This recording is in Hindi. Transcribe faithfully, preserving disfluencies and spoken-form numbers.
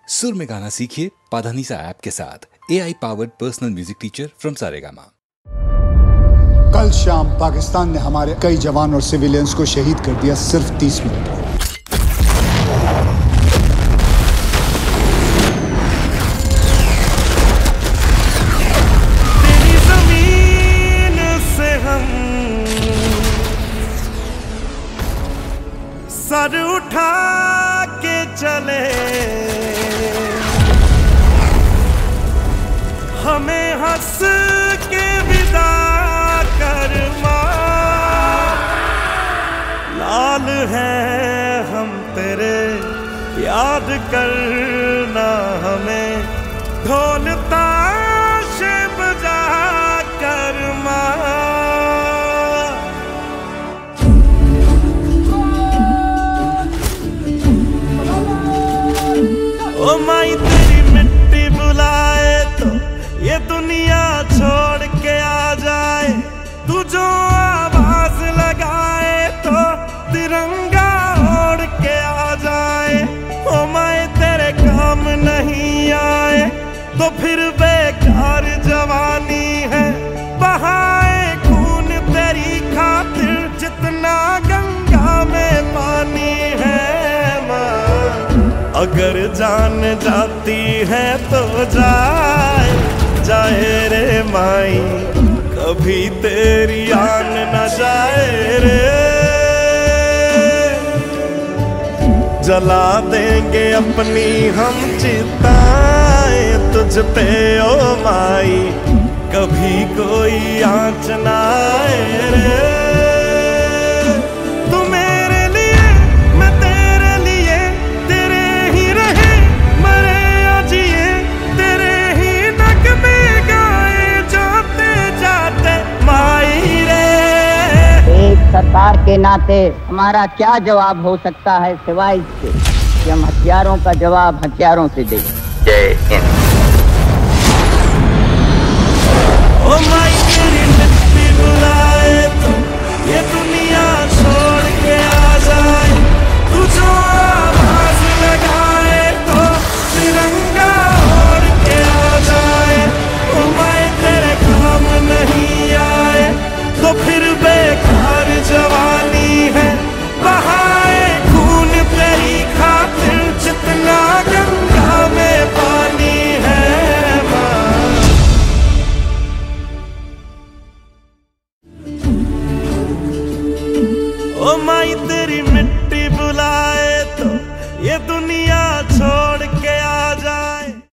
सुर में गाना सीखिए पाधानीसा ऐप के साथ। A I powered personal music teacher from Saregama. कल शाम पाकिस्तान ने हमारे कई जवान और सिविलियंस को शहीद कर दिया सिर्फ तीस मिनट में। तेरी जमीन से हम सर उठा के चले, हमें हंस के विदा कर मां। लाल हैं हम तेरे, याद करना हमें, ढोल ताशे बजा कर मां। ओ माई तेरी मिट्टी बुलाए तो ये दुनिया छोड़ के आ जाए, तू जो आवाज लगाए तो तिरंगा ओढ़ के आ जाए। ओ मैं तेरे काम नहीं आए तो फिर बेकार जवानी है, बहाए खून तेरी खातिर जितना गंगा में पानी है। माँ अगर जान जाती है तो जाए जाए रे माई, कभी तेरी आन न जाए रे। जला देंगे अपनी हम चिताएं तुझ पे ओ माई, कभी कोई आँच न आए रे। तू मेरे लिए मैं तेरे लिए, तेरे ही रहे मरे या जिए, तेरे ही नग में गाए जाते जाते माई रे। एक सरकार के नाते हमारा क्या जवाब हो सकता है सिवाय इसके कि हम हथियारों का जवाब हथियारों से दें। जय हिंद।